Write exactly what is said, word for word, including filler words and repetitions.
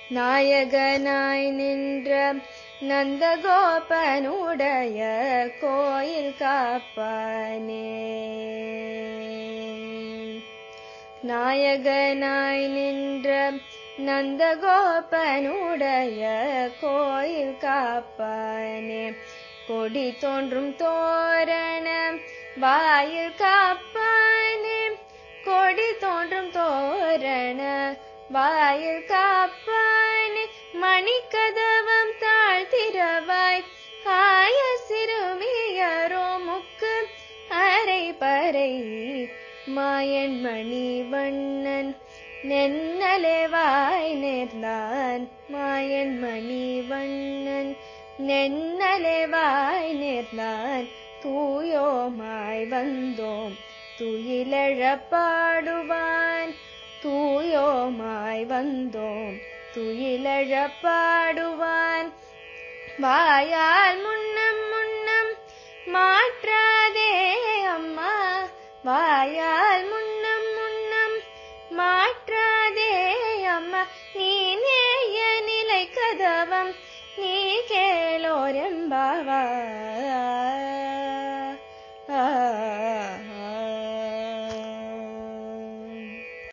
நாயகனாய் நின்ற நந்தகோபனுடைய கோயில் காப்பானே. நாயகனாய் நின்ற நந்தகோபனுடைய கோயில் காப்பானே. கொடி தோன்றும் தோரண வாயில் காப்பானே. கொடி தோன்றும் தோரண வாயில் காப்பானே. மணிக்கதவம் தாழ்த்திரவாய் ஆய சிறுமியரோ முக்கு அரை பறை மாயன் மணி வண்ணன் நென்னலேவாய் நேர்ந்தான். மாயன் மணி வண்ணன் நென்னலேவாய் நேர்ந்தான். தூயோமாய் வந்தோம் துயிலெழப் பாடுவான். தூயோமாய் வந்தோம் துயிலெழப் பாடுவான். வாயால் முன்னம் முன்னம் மாற்றாதே அம்மா. வாயால் முன்னம் முன்னம் மாற்றாதே அம்மா. நீ நேய நிலை கதவம் நீ கேளோரெம்பாவாய்.